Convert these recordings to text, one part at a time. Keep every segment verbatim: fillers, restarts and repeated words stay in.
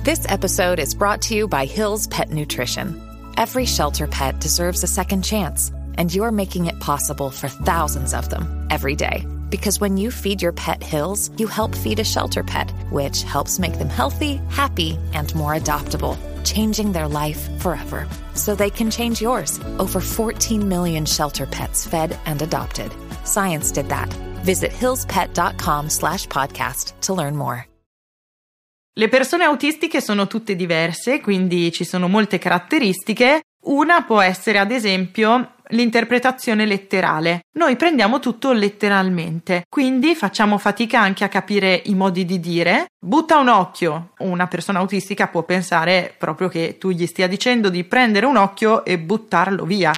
This episode is brought to you by Hill's Pet Nutrition. Every shelter pet deserves a second chance, and you're making it possible for thousands of them every day. Because when you feed your pet Hill's, you help feed a shelter pet, which helps make them healthy, happy, and more adoptable, changing their life forever. So they can change yours. Over fourteen million shelter pets fed and adopted. Science did that. Visit hillspet.com slash podcast to learn more. Le persone autistiche sono tutte diverse, quindi ci sono molte caratteristiche. Una può essere, ad esempio, l'interpretazione letterale. Noi prendiamo tutto letteralmente, quindi facciamo fatica anche a capire i modi di dire. Butta un occhio. Una persona autistica può pensare proprio che tu gli stia dicendo di prendere un occhio e buttarlo via.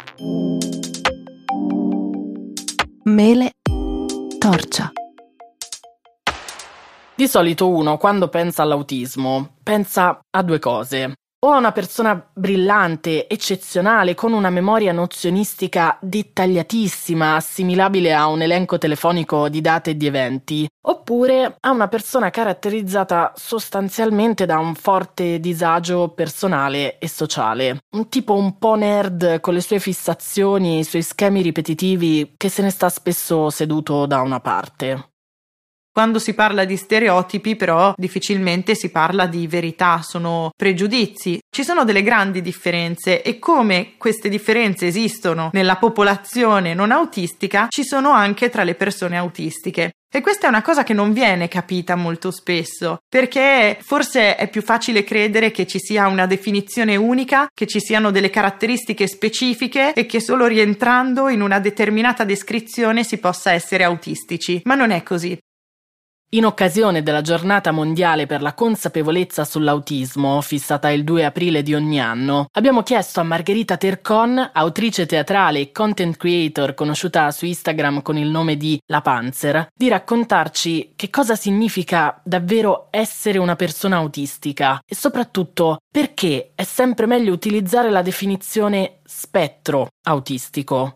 Mele, torcia. Di solito uno, quando pensa all'autismo, pensa a due cose. O a una persona brillante, eccezionale, con una memoria nozionistica dettagliatissima, assimilabile a un elenco telefonico di date e di eventi, oppure a una persona caratterizzata sostanzialmente da un forte disagio personale e sociale. Un tipo un po' nerd con le sue fissazioni, i suoi schemi ripetitivi, che se ne sta spesso seduto da una parte. Quando si parla di stereotipi, però, difficilmente si parla di verità, sono pregiudizi. Ci sono delle grandi differenze e come queste differenze esistono nella popolazione non autistica, ci sono anche tra le persone autistiche. E questa è una cosa che non viene capita molto spesso, perché forse è più facile credere che ci sia una definizione unica, che ci siano delle caratteristiche specifiche e che solo rientrando in una determinata descrizione si possa essere autistici, ma non è così. In occasione della Giornata Mondiale per la Consapevolezza sull'Autismo, fissata il due aprile di ogni anno, abbiamo chiesto a Margherita Tercon, autrice teatrale e content creator conosciuta su Instagram con il nome di La Panzer, di raccontarci che cosa significa davvero essere una persona autistica e soprattutto perché è sempre meglio utilizzare la definizione spettro autistico.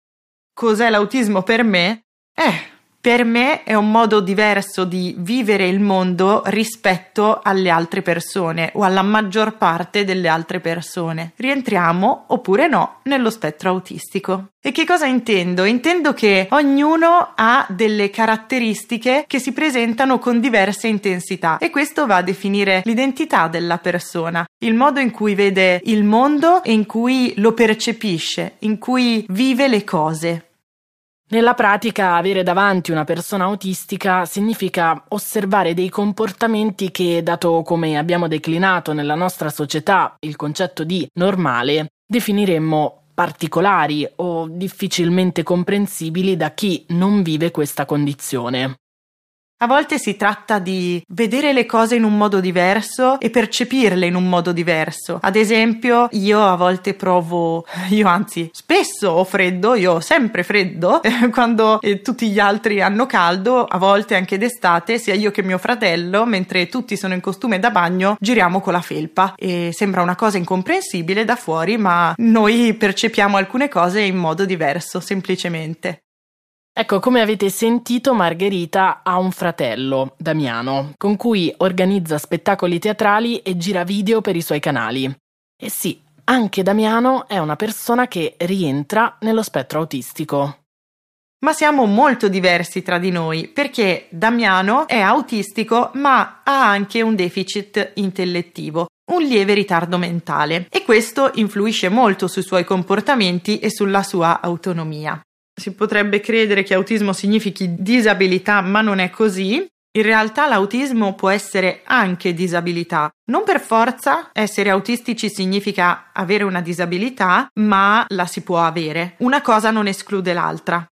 Cos'è l'autismo per me? Eh... Per me è un modo diverso di vivere il mondo rispetto alle altre persone o alla maggior parte delle altre persone. Rientriamo, oppure no, nello spettro autistico. E che cosa intendo? Intendo che ognuno ha delle caratteristiche che si presentano con diverse intensità e questo va a definire l'identità della persona, il modo in cui vede il mondo e in cui lo percepisce, in cui vive le cose. Nella pratica, avere davanti una persona autistica significa osservare dei comportamenti che, dato come abbiamo declinato nella nostra società il concetto di normale, definiremmo particolari o difficilmente comprensibili da chi non vive questa condizione. A volte si tratta di vedere le cose in un modo diverso e percepirle in un modo diverso. Ad esempio, io a volte provo, io anzi spesso ho freddo, io ho sempre freddo, quando eh, tutti gli altri hanno caldo, a volte anche d'estate, sia io che mio fratello, mentre tutti sono in costume da bagno, giriamo con la felpa. E sembra una cosa incomprensibile da fuori, ma noi percepiamo alcune cose in modo diverso, semplicemente. Ecco, come avete sentito, Margherita ha un fratello, Damiano, con cui organizza spettacoli teatrali e gira video per i suoi canali. E sì, anche Damiano è una persona che rientra nello spettro autistico. Ma siamo molto diversi tra di noi, perché Damiano è autistico, ma ha anche un deficit intellettivo, un lieve ritardo mentale, e questo influisce molto sui suoi comportamenti e sulla sua autonomia. Si potrebbe credere che autismo significhi disabilità, ma non è così. In realtà l'autismo può essere anche disabilità. Non per forza essere autistici significa avere una disabilità, ma la si può avere. Una cosa non esclude l'altra.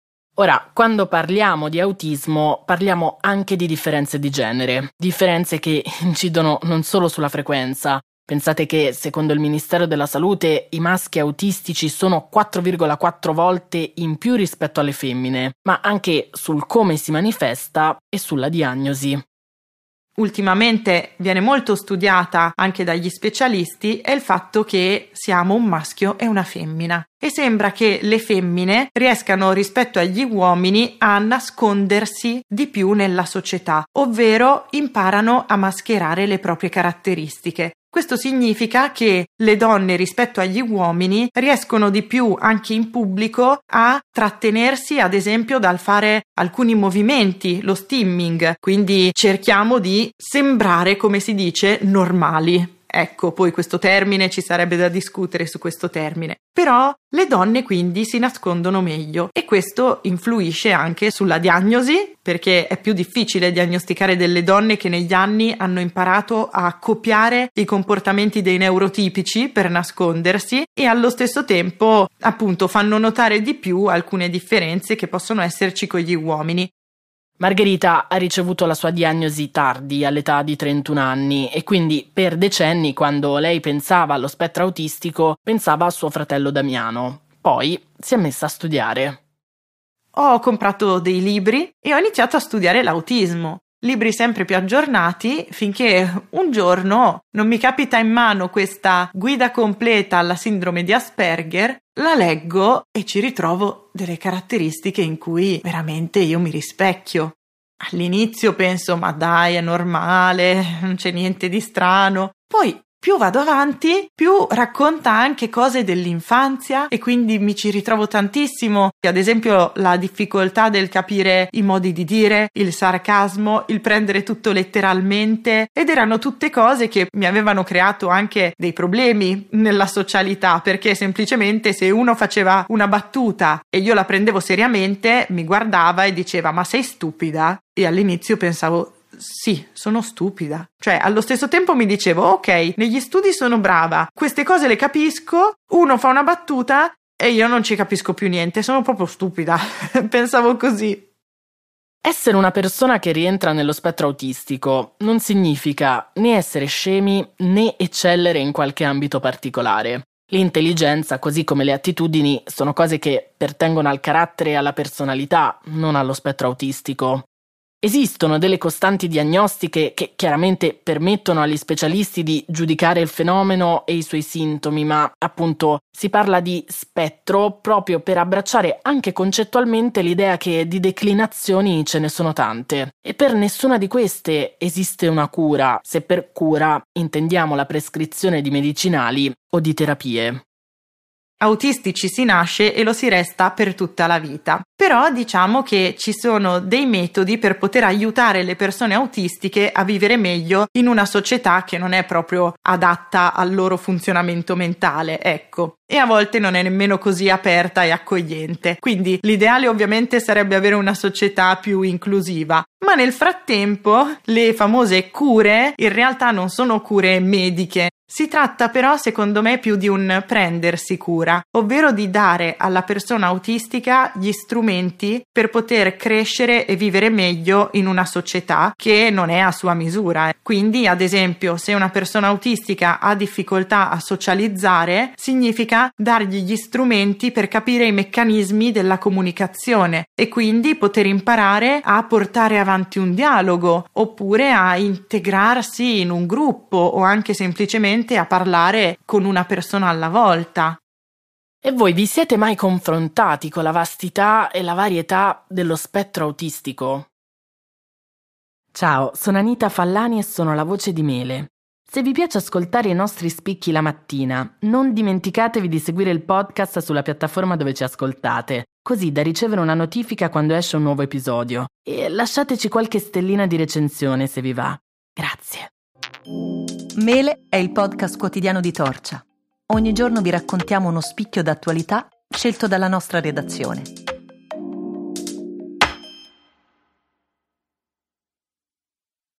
Ora, quando parliamo di autismo, parliamo anche di differenze di genere, differenze che incidono non solo sulla frequenza. Pensate che, secondo il Ministero della Salute, i maschi autistici sono quattro virgola quattro volte in più rispetto alle femmine, ma anche sul come si manifesta e sulla diagnosi. ultimamente viene molto studiata anche dagli specialisti è il fatto che siamo un maschio e una femmina. E sembra che le femmine riescano rispetto agli uomini a nascondersi di più nella società, ovvero imparano a mascherare le proprie caratteristiche. Questo significa che le donne rispetto agli uomini riescono di più anche in pubblico a trattenersi, ad esempio, dal fare alcuni movimenti, lo stimming, quindi cerchiamo di sembrare, come si dice, normali. Ecco, poi questo termine, ci sarebbe da discutere su questo termine. Però le donne quindi si nascondono meglio e questo influisce anche sulla diagnosi, perché è più difficile diagnosticare delle donne che negli anni hanno imparato a copiare i comportamenti dei neurotipici per nascondersi e allo stesso tempo appunto fanno notare di più alcune differenze che possono esserci con gli uomini. Margherita ha ricevuto la sua diagnosi tardi, all'età di trentuno anni, e quindi per decenni, quando lei pensava allo spettro autistico, pensava a suo fratello Damiano. Poi si è messa a studiare. Ho comprato dei libri e ho iniziato a studiare l'autismo. Libri sempre più aggiornati, finché un giorno non mi capita in mano questa guida completa alla sindrome di Asperger, la leggo e ci ritrovo delle caratteristiche in cui veramente io mi rispecchio. All'inizio penso, ma dai, è normale, non c'è niente di strano. Poi più vado avanti, più racconta anche cose dell'infanzia e quindi mi ci ritrovo tantissimo. Ad esempio la difficoltà del capire i modi di dire, il sarcasmo, il prendere tutto letteralmente, ed erano tutte cose che mi avevano creato anche dei problemi nella socialità, perché semplicemente se uno faceva una battuta e io la prendevo seriamente, mi guardava e diceva ma sei stupida? E all'inizio pensavo sì, sono stupida. Cioè, allo stesso tempo mi dicevo, ok, negli studi sono brava, queste cose le capisco, uno fa una battuta e io non ci capisco più niente, sono proprio stupida. Pensavo così. Essere una persona che rientra nello spettro autistico non significa né essere scemi né eccellere in qualche ambito particolare. L'intelligenza, così come le attitudini, sono cose che pertengono al carattere e alla personalità, non allo spettro autistico. Esistono delle costanti diagnostiche che chiaramente permettono agli specialisti di giudicare il fenomeno e i suoi sintomi, ma appunto si parla di spettro proprio per abbracciare anche concettualmente l'idea che di declinazioni ce ne sono tante. E per nessuna di queste esiste una cura, se per cura intendiamo la prescrizione di medicinali o di terapie. Autistici si nasce e lo si resta per tutta la vita. Però diciamo che ci sono dei metodi per poter aiutare le persone autistiche a vivere meglio in una società che non è proprio adatta al loro funzionamento mentale, ecco. E a volte non è nemmeno così aperta e accogliente. Quindi l'ideale ovviamente sarebbe avere una società più inclusiva. Ma nel frattempo le famose cure in realtà non sono cure mediche. Si tratta però, secondo me, più di un prendersi cura, ovvero di dare alla persona autistica gli strumenti per poter crescere e vivere meglio in una società che non è a sua misura. Quindi, ad esempio, se una persona autistica ha difficoltà a socializzare, significa dargli gli strumenti per capire i meccanismi della comunicazione e quindi poter imparare a portare avanti un dialogo oppure a integrarsi in un gruppo o anche semplicemente a parlare con una persona alla volta. E voi vi siete mai confrontati con la vastità e la varietà dello spettro autistico? Ciao, sono Anita Fallani e sono la voce di Mele. Se vi piace ascoltare i nostri spicchi la mattina, non dimenticatevi di seguire il podcast sulla piattaforma dove ci ascoltate, così da ricevere una notifica quando esce un nuovo episodio. E lasciateci qualche stellina di recensione se vi va. Grazie. Mele è il podcast quotidiano di Torcia. Ogni giorno vi raccontiamo uno spicchio d'attualità scelto dalla nostra redazione.